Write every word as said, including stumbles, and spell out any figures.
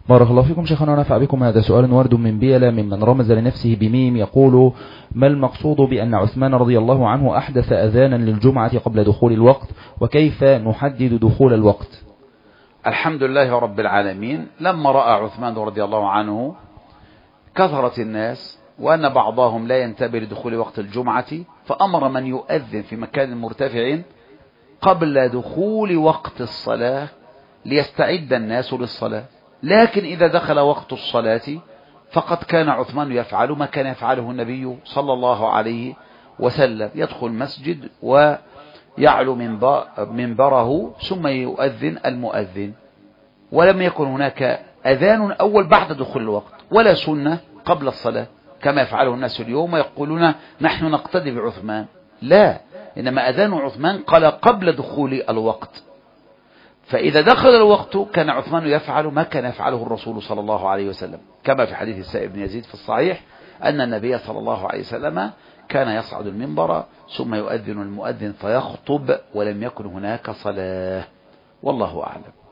بارك الله فيكم شيخنا ونفع بكم. هذا سؤال ورد من بيلا ممن رمز لنفسه بميم، يقول: ما المقصود بأن عثمان رضي الله عنه أحدث أذانا للجمعة قبل دخول الوقت، وكيف نحدد دخول الوقت؟ الحمد لله رب العالمين، لما رأى عثمان رضي الله عنه كثرة الناس وأن بعضهم لا ينتبه لدخول وقت الجمعة، فأمر من يؤذن في مكان مرتفع قبل دخول وقت الصلاة ليستعد الناس للصلاة. لكن إذا دخل وقت الصلاة فقد كان عثمان يفعل ما كان يفعله النبي صلى الله عليه وسلم، يدخل المسجد ويعلو منبره ثم يؤذن المؤذن، ولم يكن هناك أذان أول بعد دخول الوقت ولا سنة قبل الصلاة كما يفعله الناس اليوم يقولون نحن نقتدي بعثمان. لا، إنما أذان عثمان قال قبل دخول الوقت، فإذا دخل الوقت كان عثمان يفعل ما كان يفعله الرسول صلى الله عليه وسلم، كما في حديث السائب بن يزيد في الصحيح أن النبي صلى الله عليه وسلم كان يصعد المنبر ثم يؤذن المؤذن فيخطب ولم يكن هناك صلاة، والله أعلم.